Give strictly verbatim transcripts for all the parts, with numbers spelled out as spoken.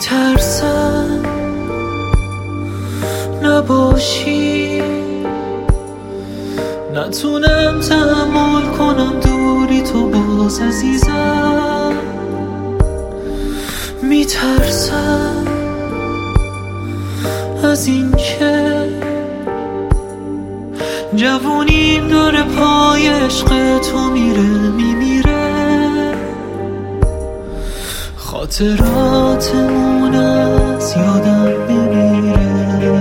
میترسم نباشی، نتونم تحمل کنم دوری تو باز عزیزم. میترسم از این که جوونیم داره پای عشق تو میره میمیره، خاطراتمون از یادم نمیره.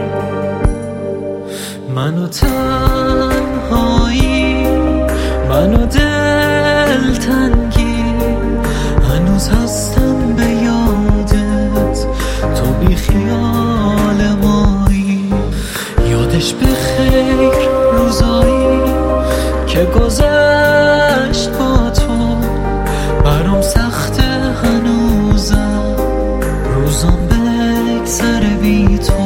منو تنهایی، منو دلتنگی، هنوز هستم به یادت، تو بی خیال مایی. یادش به خیر روزایی که گذشت با تو، برام سخته هنوزم روزام بگذره بی تو.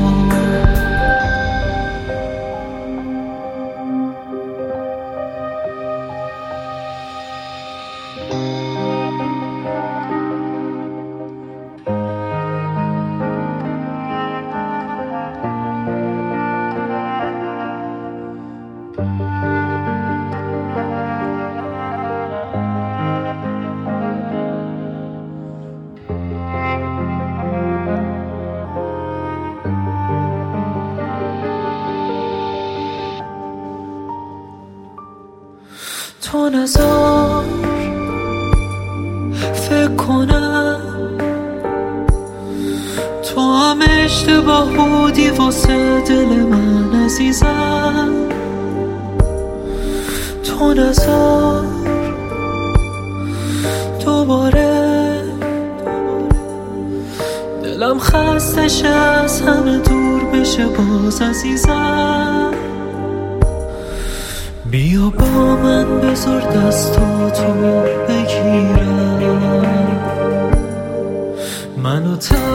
تو نزار فکر کنم تو هم اشتباه بودی واسه دل من عزیزم. تو نزار دوباره دلم خسته شه از همه دور بشه باز عزیزم. بیا با من بذار دستاتو بگیرم، منو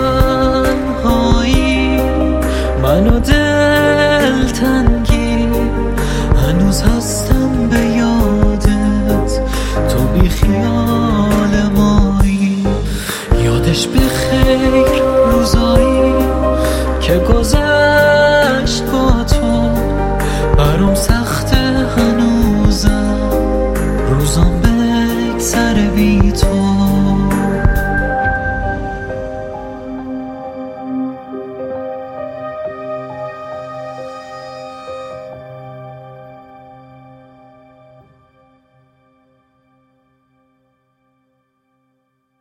تنهایی، منو دلتنگی، هنوز هستم به یادت، تو بی خیال مایی. یادش به خیر روزایی که گذشت با تو، برام سخت